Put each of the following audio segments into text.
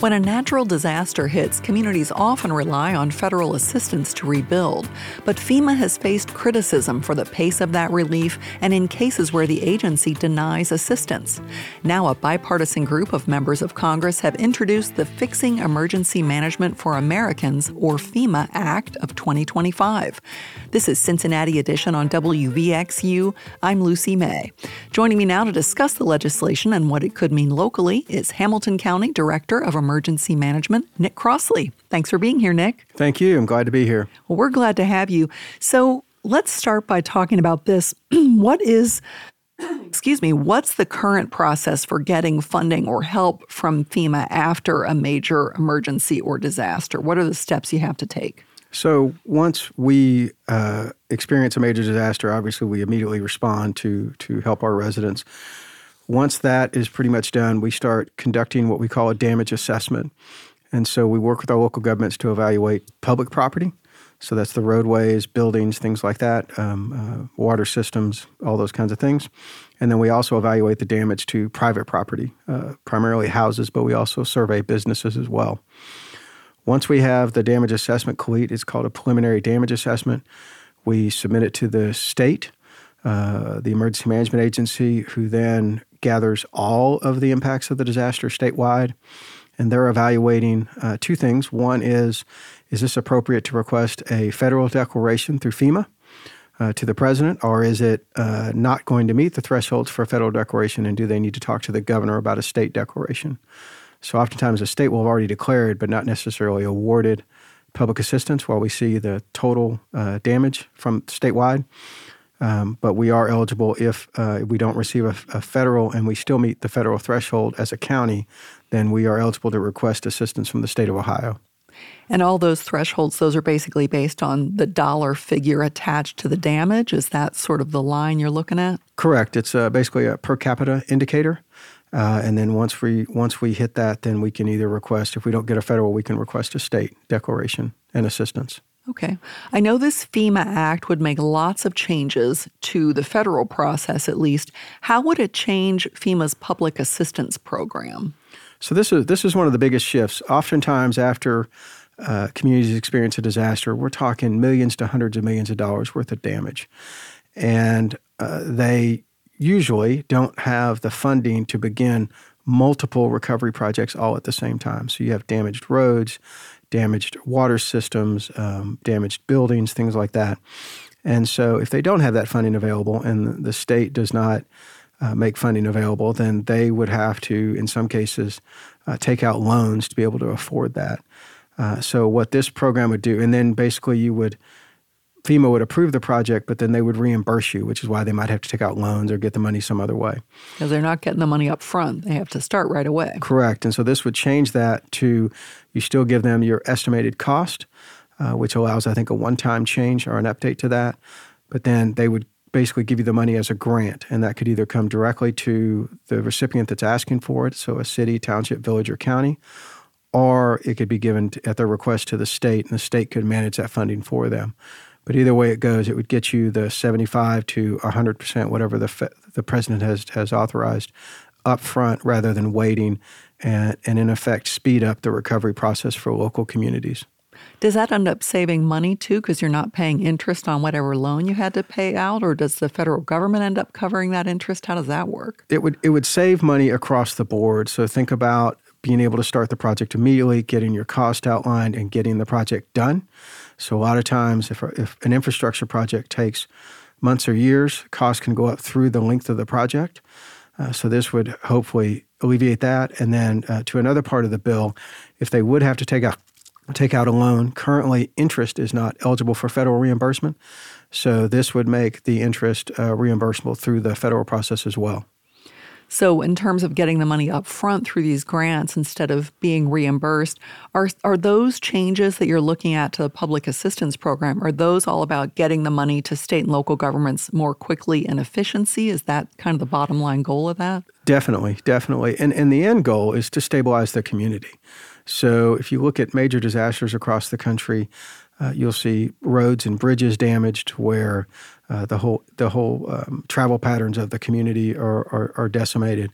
When a natural disaster hits, communities often rely on federal assistance to rebuild. But FEMA has faced criticism for the pace of that relief and in cases where the agency denies assistance. Now, a bipartisan group of members of Congress have introduced the Fixing Emergency Management for Americans, or FEMA Act of 2025. This is Cincinnati Edition on WVXU. I'm Lucy May. Joining me now to discuss the legislation and what it could mean locally is Hamilton County Director of Emergency Management, Nick Crossley. Thanks for being here, Nick. Thank you. I'm glad to be here. Well, we're glad to have you. So let's start by talking about this. What's the current process for getting funding or help from FEMA after a major emergency or disaster? What are the steps you have to take? So once we experience a major disaster, obviously we immediately respond to help our residents. Once that is pretty much done, we start conducting what we call a damage assessment. And so we work with our local governments to evaluate public property. So that's the roadways, buildings, things like that, water systems, all those kinds of things. And then we also evaluate the damage to private property, primarily houses, but we also survey businesses as well. Once we have the damage assessment complete, it's called a preliminary damage assessment. We submit it to the state, the Emergency Management Agency, who then gathers all of the impacts of the disaster statewide. And they're evaluating two things. One is this appropriate to request a federal declaration through FEMA to the president, or is it not going to meet the thresholds for a federal declaration, and do they need to talk to the governor about a state declaration? So oftentimes the state will have already declared but not necessarily awarded public assistance while we see the total damage from statewide. But we are eligible if we don't receive a federal and we still meet the federal threshold as a county, then we are eligible to request assistance from the state of Ohio. And all those thresholds, those are basically based on the dollar figure attached to the damage? Is that sort of the line you're looking at? Correct. It's basically a per capita indicator. And then once we hit that, then we can either request, if we don't get a federal, we can request a state declaration and assistance. Okay. I know this FEMA Act would make lots of changes to the federal process, at least. How would it change FEMA's public assistance program? So this is one of the biggest shifts. Oftentimes after communities experience a disaster, we're talking millions to hundreds of millions of dollars worth of damage. And they usually don't have the funding to begin multiple recovery projects all at the same time. So you have damaged roads, damaged water systems, damaged buildings, things like that. And so if they don't have that funding available and the state does not make funding available, then they would have to, in some cases, take out loans to be able to afford that. So what this program would do, and then basically FEMA would approve the project, but then they would reimburse you, which is why they might have to take out loans or get the money some other way. Because they're not getting the money up front. They have to start right away. Correct. And so this would change that to you still give them your estimated cost, which allows, I think, a one-time change or an update to that. But then they would basically give you the money as a grant, and that could either come directly to the recipient that's asking for it, so a city, township, village, or county, or it could be given at their request to the state, and the state could manage that funding for them. But either way it goes, it would get you the 75 to 100%, whatever the president has authorized, up front rather than waiting and in effect speed up the recovery process for local communities. Does that end up saving money too, because you're not paying interest on whatever loan you had to pay out, or does the federal government end up covering that interest? How does that work? It would save money across the board. So think about being able to start the project immediately, getting your cost outlined, and getting the project done. So a lot of times, if an infrastructure project takes months or years, costs can go up through the length of the project. So this would hopefully alleviate that. And then to another part of the bill, if they would have to take out a loan, currently interest is not eligible for federal reimbursement. So this would make the interest reimbursable through the federal process as well. So in terms of getting the money up front through these grants instead of being reimbursed, are those changes that you're looking at to the public assistance program, are those all about getting the money to state and local governments more quickly and efficiency? Is that kind of the bottom line goal of that? Definitely. And the end goal is to stabilize the community. So if you look at major disasters across the country, you'll see roads and bridges damaged where the whole travel patterns of the community are decimated,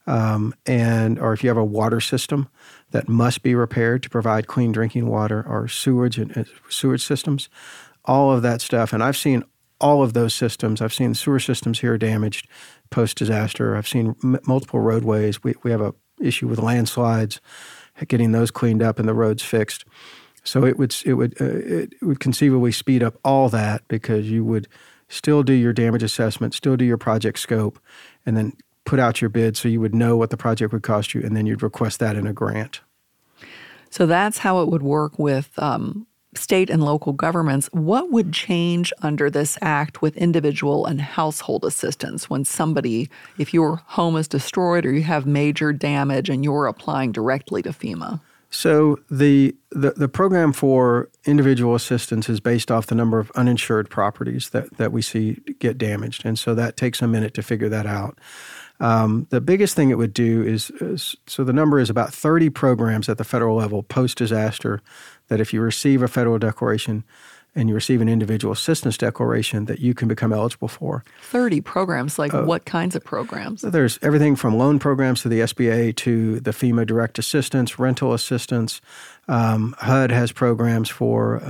or if you have a water system that must be repaired to provide clean drinking water, or sewage systems, all of that stuff. And I've seen all of those systems. I've seen sewer systems here damaged post-disaster. I've seen multiple roadways. We have a issue with landslides, getting those cleaned up and the roads fixed. So it would conceivably speed up all that, because you would still do your damage assessment, still do your project scope, and then put out your bid so you would know what the project would cost you, and then you'd request that in a grant. So that's how it would work with state and local governments. What would change under this act with individual and household assistance when somebody, if your home is destroyed or you have major damage and you're applying directly to FEMA? So the program for individual assistance is based off the number of uninsured properties that we see get damaged. And so that takes a minute to figure that out. The biggest thing it would do is so the number is about 30 programs at the federal level post-disaster that if you receive a federal declaration and you receive an individual assistance declaration, that you can become eligible for. 30 programs, like what kinds of programs? So there's everything from loan programs to the SBA to the FEMA direct assistance, rental assistance. HUD has programs for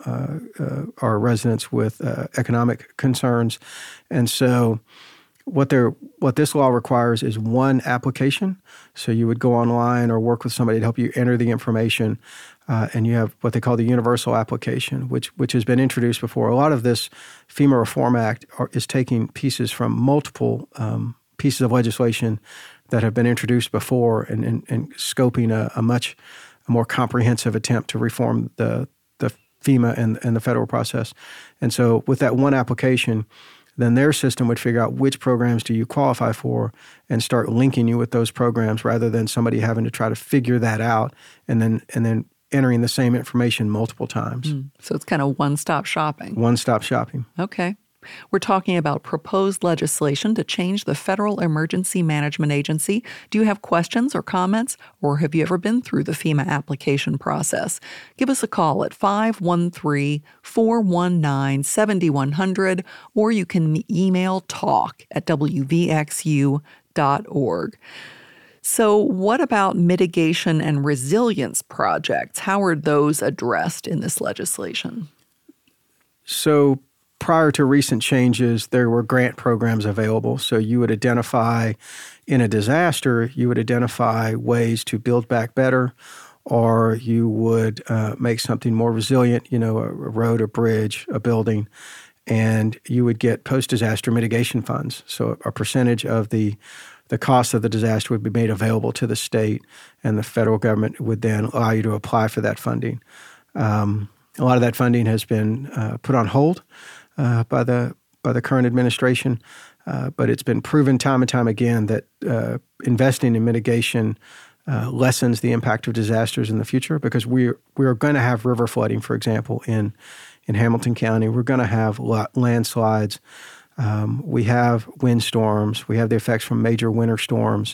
our residents with economic concerns. And so what this law requires is one application. So you would go online or work with somebody to help you enter the information, and you have what they call the universal application, which has been introduced before. A lot of this FEMA Reform Act is taking pieces from multiple pieces of legislation that have been introduced before and scoping a much more comprehensive attempt to reform the FEMA and the federal process. And so with that one application, then their system would figure out which programs do you qualify for and start linking you with those programs, rather than somebody having to try to figure that out and then entering the same information multiple times. So it's kind of one-stop shopping. One-stop shopping. Okay. We're talking about proposed legislation to change the Federal Emergency Management Agency. Do you have questions or comments, or have you ever been through the FEMA application process? Give us a call at 513-419-7100, or you can email talk@wvxu.org. So what about mitigation and resilience projects? How are those addressed in this legislation? So prior to recent changes, there were grant programs available. So you would identify, in a disaster, you would identify ways to build back better, or you would make something more resilient, a road, a bridge, a building, and you would get post-disaster mitigation funds. So a percentage of the cost of the disaster would be made available to the state, and the federal government would then allow you to apply for that funding. A lot of that funding has been put on hold by the current administration, but it's been proven time and time again that investing in mitigation lessens the impact of disasters in the future, because we are going to have river flooding, for example, in Hamilton County. We're going to have landslides. We have windstorms. We have the effects from major winter storms.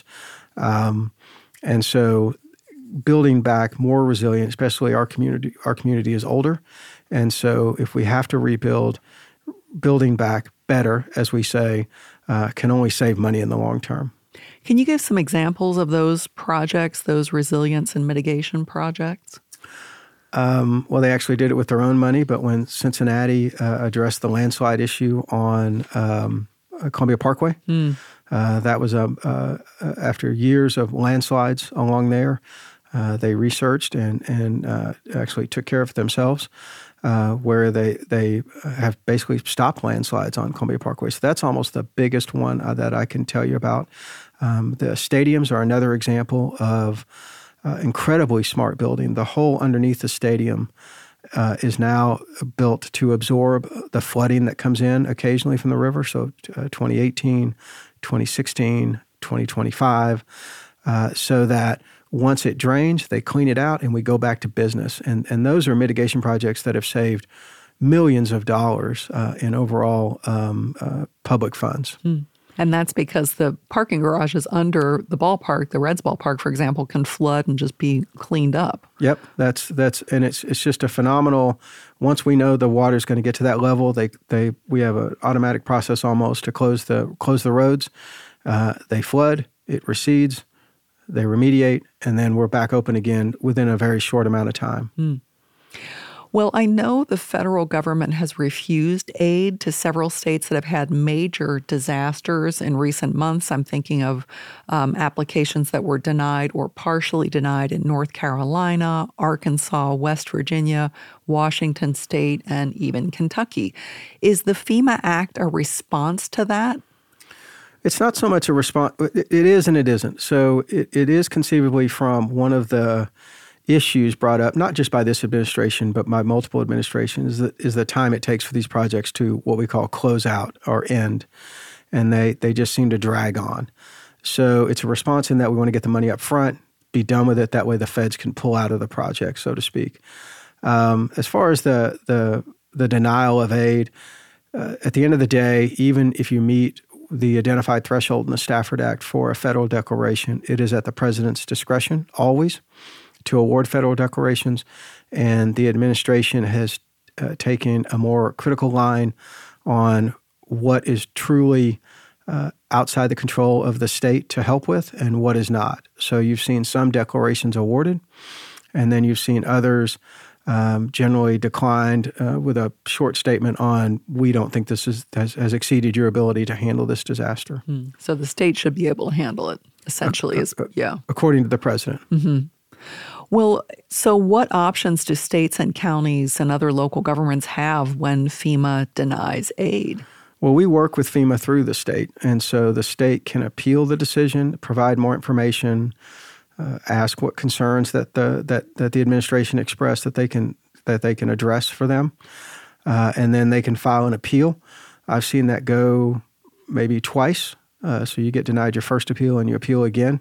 And so building back more resilient, especially our community is older. And so if we have to rebuild, building back better, as we say, can only save money in the long term. Can you give some examples of those projects, those resilience and mitigation projects? Well, they actually did it with their own money, but when Cincinnati addressed the landslide issue on Columbia Parkway, that was after years of landslides along there. They researched and actually took care of it themselves, where they have basically stopped landslides on Columbia Parkway. So that's almost the biggest one that I can tell you about. The stadiums are another example of incredibly smart building. The hole underneath the stadium is now built to absorb the flooding that comes in occasionally from the river. So 2018, 2016, 2025, so that once it drains, they clean it out and we go back to business. And those are mitigation projects that have saved millions of dollars in overall public funds. And that's because the parking garages under the ballpark, the Reds ballpark, for example, can flood and just be cleaned up. Yep, and it's just a phenomenal. Once we know the water's going to get to that level, we have an automatic process almost to close the roads. They flood, it recedes, they remediate, and then we're back open again within a very short amount of time. Well, I know the federal government has refused aid to several states that have had major disasters in recent months. I'm thinking of applications that were denied or partially denied in North Carolina, Arkansas, West Virginia, Washington State, and even Kentucky. Is the FEMA Act a response to that? It's not so much a response. It is and it isn't. So it is conceivably from one of the issues brought up, not just by this administration, but by multiple administrations, is the time it takes for these projects to what we call close out or end. And they just seem to drag on. So it's a response in that we want to get the money up front, be done with it. That way the feds can pull out of the project, so to speak. As far as the denial of aid, at the end of the day, even if you meet the identified threshold in the Stafford Act for a federal declaration, it is at the president's discretion always to award federal declarations, and the administration has taken a more critical line on what is truly outside the control of the state to help with and what is not. So you've seen some declarations awarded, and then you've seen others generally declined with a short statement on, we don't think this has exceeded your ability to handle this disaster. So the state should be able to handle it, essentially. According to the president. Mm-hmm. Well, so what options do states and counties and other local governments have when FEMA denies aid? Well, we work with FEMA through the state, and so the state can appeal the decision, provide more information, ask what concerns that the administration expressed that they can address for them, and then they can file an appeal. I've seen that go maybe twice. So you get denied your first appeal and you appeal again.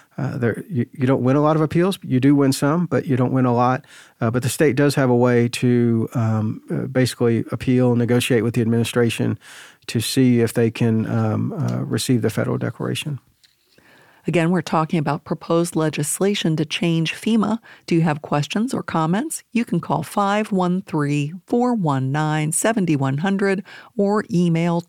You don't win a lot of appeals. You do win some, but you don't win a lot. But the state does have a way to basically appeal and negotiate with the administration to see if they can receive the federal declaration. Again, we're talking about proposed legislation to change FEMA. Do you have questions or comments? You can call 513-419-7100 or email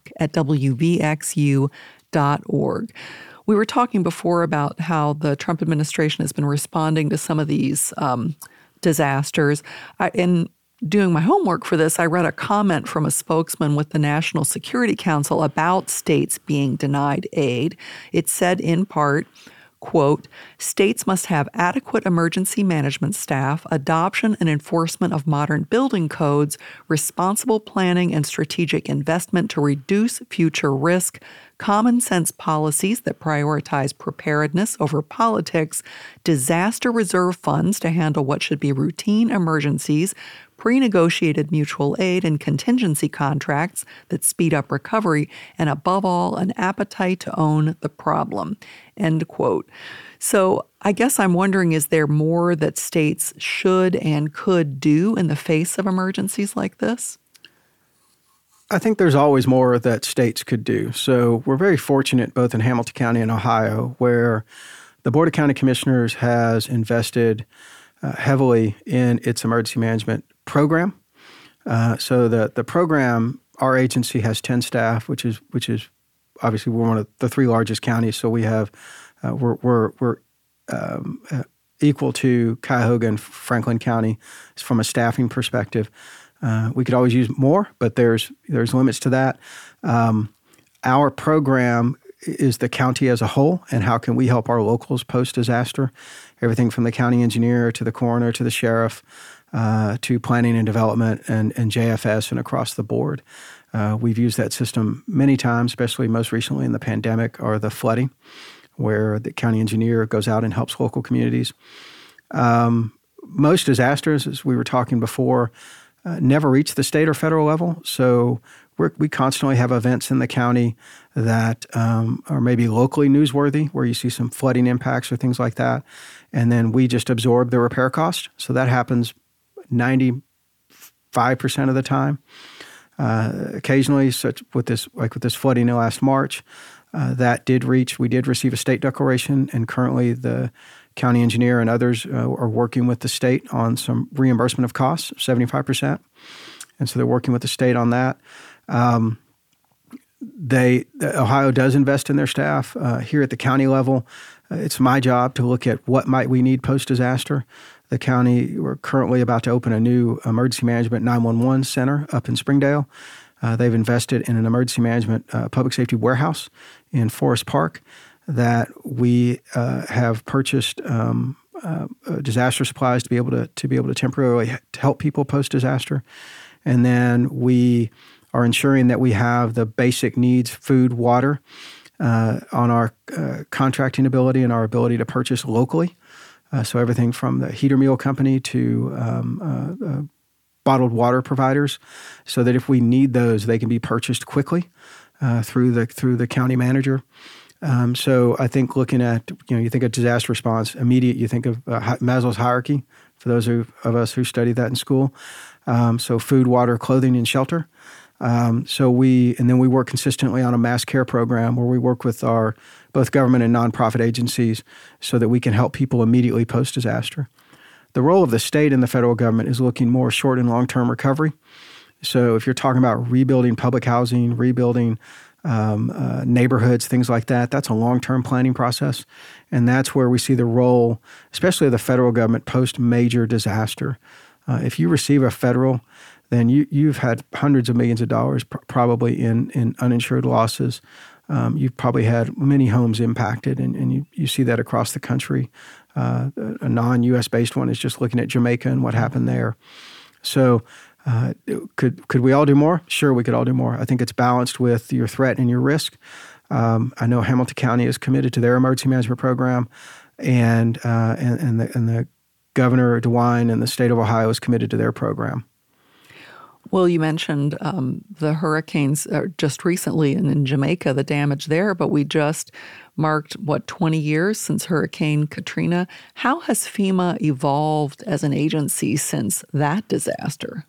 talk@wvxu.org. We were talking before about how the Trump administration has been responding to some of these disasters. In doing my homework for this, I read a comment from a spokesman with the National Security Council about states being denied aid. It said in part, quote, states must have adequate emergency management staff, adoption and enforcement of modern building codes, responsible planning and strategic investment to reduce future risk, common sense policies that prioritize preparedness over politics, disaster reserve funds to handle what should be routine emergencies, pre-negotiated mutual aid and contingency contracts that speed up recovery, and above all, an appetite to own the problem, end quote. So I guess I'm wondering, is there more that states should and could do in the face of emergencies like this? I think there's always more that states could do. So we're very fortunate both in Hamilton County and Ohio, where the Board of County Commissioners has invested heavily in its emergency management program. So the program, our agency has 10 staff, which is obviously we're one of the three largest counties. So we have we're equal to Cuyahoga and Franklin County from a staffing perspective. We could always use more, but there's limits to that. Our program is the county as a whole, and how can we help our locals post-disaster? Everything from the county engineer to the coroner to the sheriff to planning and development and JFS and across the board. We've used that system many times, especially most recently in the pandemic or the flooding, where the county engineer goes out and helps local communities. Most disasters, as we were talking before, never reach the state or federal level. So we constantly have events in the county that are maybe locally newsworthy, where you see some flooding impacts or things like that. And then we just absorb the repair cost. So that happens 95% of the time. Occasionally, such with this flooding in last March, we did receive a state declaration, and currently the county engineer and others are working with the state on some reimbursement of costs, 75%. And so they're working with the state on that. Ohio does invest in their staff. Here at the county level, it's my job to look at what might we need post-disaster. The county, we're currently about to open a new emergency management 911 center up in Springdale. They've invested in an emergency management public safety warehouse in Forest Park that we have purchased disaster supplies to be able to temporarily help people post-disaster. And then we are ensuring that we have the basic needs, food, water, on our contracting ability and our ability to purchase locally. So everything from the heater meal company to bottled water providers, so that if we need those, they can be purchased quickly through the county manager. So I think looking at, you think of disaster response, immediate, you think of Maslow's hierarchy, for those of us who studied that in school. So food, water, clothing, and shelter. And then we work consistently on a mass care program where we work with our both government and nonprofit agencies so that we can help people immediately post-disaster. The role of the state and the federal government is looking more short and long-term recovery. So if you're talking about rebuilding public housing, rebuilding neighborhoods, things like that, that's a long-term planning process. And that's where we see the role, especially of the federal government post-major disaster. If you receive a federal, then you've had hundreds of millions of dollars probably in uninsured losses. You've probably had many homes impacted, and you see that across the country. A non-U.S. based one is just looking at Jamaica and what happened there. So could we all do more? Sure, we could all do more. I think it's balanced with your threat and your risk. I know Hamilton County is committed to their emergency management program, and the Governor DeWine and the state of Ohio is committed to their program. Well, you mentioned the hurricanes just recently and in Jamaica, the damage there, but we just marked, 20 years since Hurricane Katrina. How has FEMA evolved as an agency since that disaster?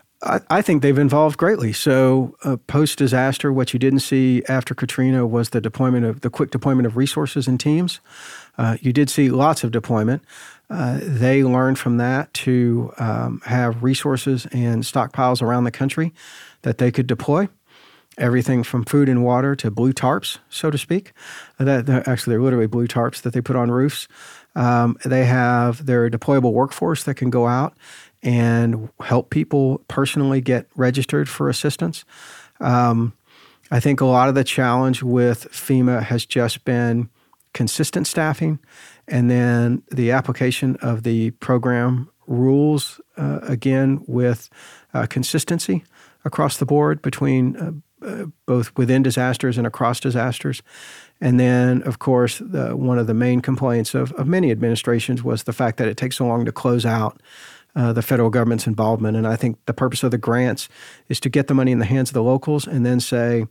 I think they've evolved greatly. So post-disaster, what you didn't see after Katrina was the quick deployment of resources and teams. You did see lots of deployment. They learned from that to have resources and stockpiles around the country that they could deploy. Everything from food and water to blue tarps, so to speak. They're literally blue tarps that they put on roofs. They have their deployable workforce that can go out and help people personally get registered for assistance. I think a lot of the challenge with FEMA has just been consistent staffing, and then the application of the program rules, again, with consistency across the board between both within disasters and across disasters. And then, of course, one of the main complaints of many administrations was the fact that it takes so long to close out the federal government's involvement. And I think the purpose of the grants is to get the money in the hands of the locals and then say,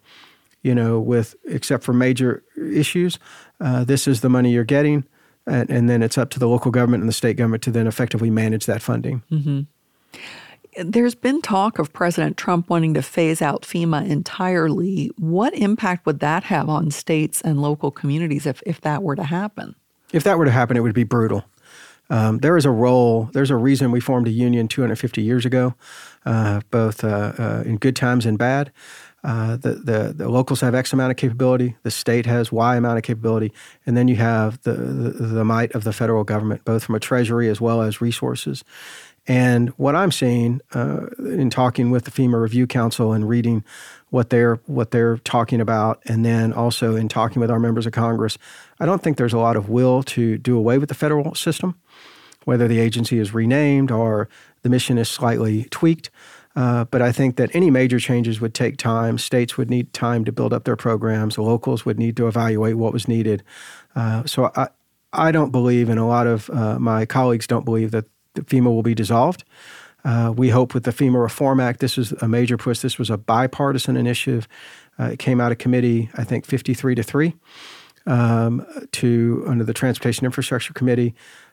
except for major issues, this is the money you're getting. And then it's up to the local government and the state government to then effectively manage that funding. Mm-hmm. There's been talk of President Trump wanting to phase out FEMA entirely. What impact would that have on states and local communities if that were to happen? If that were to happen, it would be brutal. There's a reason we formed a union 250 years ago, both in good times and bad. The locals have X amount of capability, the state has Y amount of capability, and then you have the might of the federal government, both from a treasury as well as resources. And what I'm seeing in talking with the FEMA Review Council and reading what they're talking about, and then also in talking with our members of Congress, I don't think there's a lot of will to do away with the federal system, whether the agency is renamed or the mission is slightly tweaked. But I think that any major changes would take time. States would need time to build up their programs. The locals would need to evaluate what was needed. So I don't believe, and a lot of my colleagues don't believe, that the FEMA will be dissolved. We hope with the FEMA Reform Act, this is a major push. This was a bipartisan initiative. It came out of committee, I think, 53-3 under the Transportation Infrastructure Committee.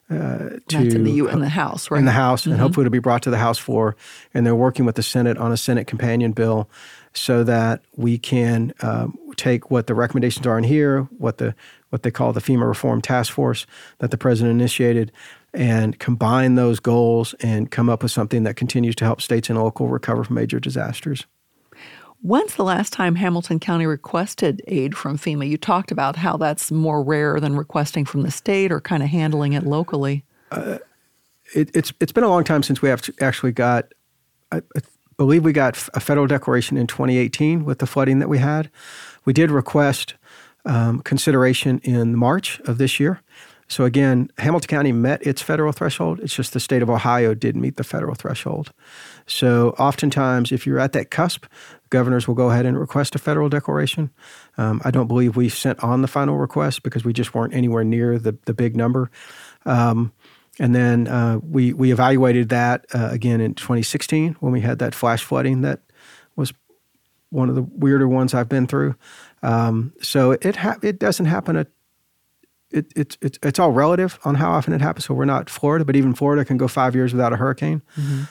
That's in the House, right? In the House, and hopefully it'll be brought to the House floor. And they're working with the Senate on a Senate companion bill so that we can take what the recommendations are in here, what they call the FEMA Reform Task Force that the president initiated, and combine those goals and come up with something that continues to help states and local recover from major disasters. When's the last time Hamilton County requested aid from FEMA? You talked about how that's more rare than requesting from the state or kind of handling it locally. It's been a long time since we have actually got, I believe we got a federal declaration in 2018 with the flooding that we had. We did request consideration in March of this year. So again, Hamilton County met its federal threshold. It's just the state of Ohio didn't meet the federal threshold. So oftentimes, if you're at that cusp, governors will go ahead and request a federal declaration. I don't believe we sent on the final request because we just weren't anywhere near the big number. And then we evaluated that again in 2016 when we had that flash flooding that was one of the weirder ones I've been through. So it doesn't happen. It's all relative on how often it happens. So we're not Florida, but even Florida can go 5 years without a hurricane.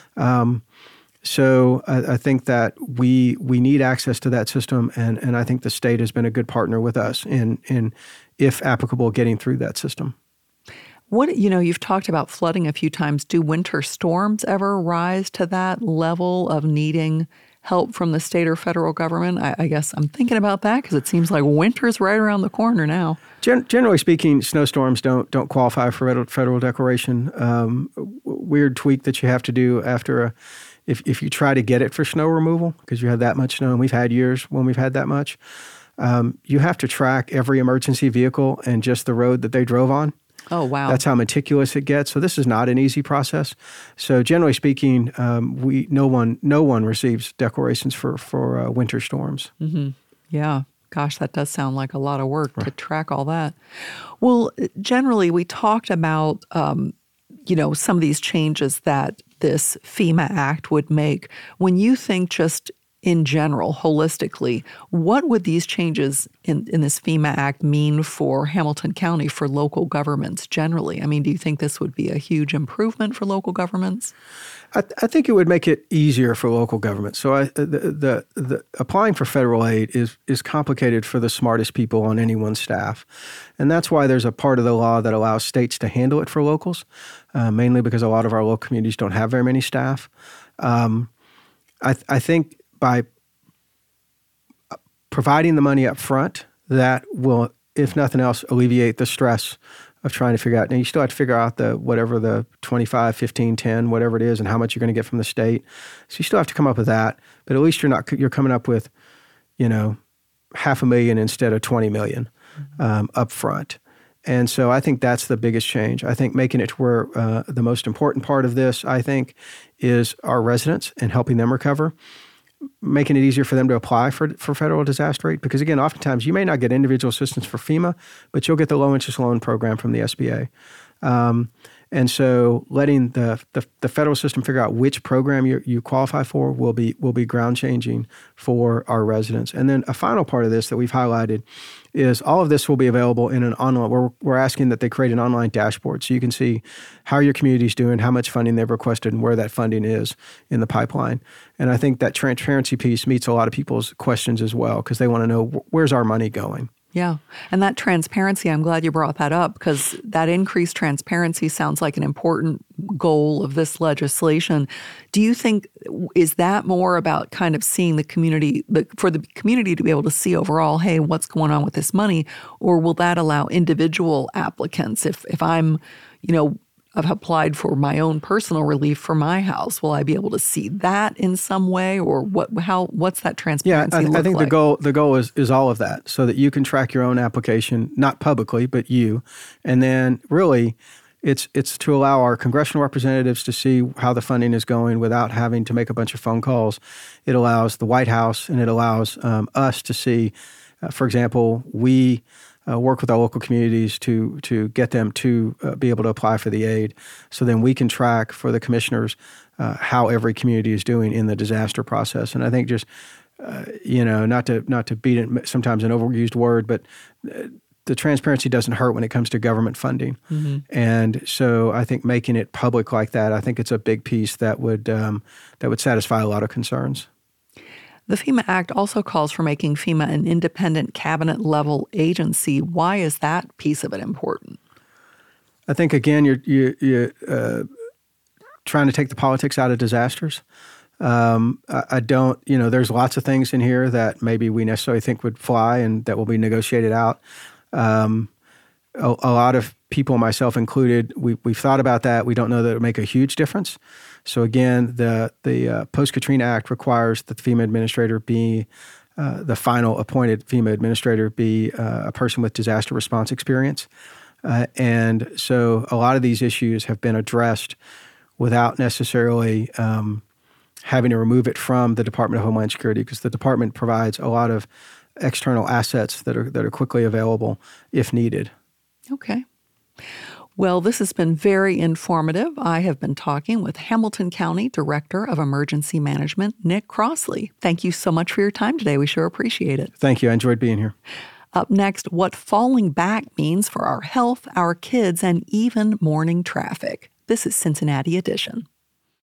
So I think that we need access to that system, and I think the state has been a good partner with us in if applicable, getting through that system. You've talked about flooding a few times. Do winter storms ever rise to that level of needing help from the state or federal government? I guess I'm thinking about that because it seems like winter's right around the corner now. Generally speaking, snowstorms don't qualify for federal declaration. Weird tweak that you have to do after if you try to get it for snow removal because you have that much snow, and we've had years when we've had that much, you have to track every emergency vehicle and just the road that they drove on. Oh, wow. That's how meticulous it gets. So this is not an easy process. So generally speaking, no one receives declarations for winter storms. Mm-hmm. Yeah. Gosh, that does sound like a lot of work to track all that. Well, generally, we talked about, some of these changes that this FEMA Act would make. When you think just in general, holistically, what would these changes in this FEMA Act mean for Hamilton County, for local governments generally? I mean, do you think this would be a huge improvement for local governments? I think it would make it easier for local governments. So the applying for federal aid is complicated for the smartest people on anyone's staff. And that's why there's a part of the law that allows states to handle it for locals, mainly because a lot of our local communities don't have very many staff. I think by providing the money up front, that will, if nothing else, alleviate the stress of trying to figure out. Now, you still have to figure out the 25, 15, 10, whatever it is, and how much you're going to get from the state. So you still have to come up with that. But at least you're coming up with, $500,000 instead of $20 million up front. And so I think that's the biggest change. I think making it to where the most important part of this, I think, is our residents and helping them recover. Making it easier for them to apply for federal disaster aid. Because again, oftentimes you may not get individual assistance for FEMA, but you'll get the low interest loan program from the SBA. And so letting the federal system figure out which program you qualify for will be ground changing for our residents. And then a final part of this that we've highlighted is all of this will be available in an online. We're asking that they create an online dashboard so you can see how your community is doing, how much funding they've requested, and where that funding is in the pipeline. And I think that transparency piece meets a lot of people's questions as well because they want to know where's our money going. Yeah. And that transparency, I'm glad you brought that up because that increased transparency sounds like an important goal of this legislation. Do you think, is that more about kind of seeing the community, for the community to be able to see overall, hey, what's going on with this money? Or will that allow individual applicants, if I'm, I've applied for my own personal relief for my house. Will I be able to see that in some way, or what's that transparency look like? I think the goal is all of that, so that you can track your own application, not publicly, but you, and then really, it's to allow our congressional representatives to see how the funding is going without having to make a bunch of phone calls. It allows the White House and it allows us to see, for example, we work with our local communities to get them to be able to apply for the aid. So then we can track for the commissioners how every community is doing in the disaster process. And I think just, not to beat it, sometimes an overused word, but the transparency doesn't hurt when it comes to government funding. Mm-hmm. And so I think making it public like that, I think it's a big piece that would satisfy a lot of concerns. The FEMA Act also calls for making FEMA an independent cabinet-level agency. Why is that piece of it important? I think, again, you're trying to take the politics out of disasters. I don't, there's lots of things in here that maybe we necessarily think would fly and that will be negotiated out. A lot of people, myself included, we've thought about that. We don't know that it would make a huge difference. So again, the Post-Katrina Act requires that the FEMA administrator be, the final appointed FEMA administrator be a person with disaster response experience. And so a lot of these issues have been addressed without necessarily having to remove it from the Department of Homeland Security, because the department provides a lot of external assets that are quickly available if needed. Okay. Well, this has been very informative. I have been talking with Hamilton County Director of Emergency Management, Nick Crossley. Thank you so much for your time today. We sure appreciate it. Thank you. I enjoyed being here. Up next, what falling back means for our health, our kids, and even morning traffic. This is Cincinnati Edition.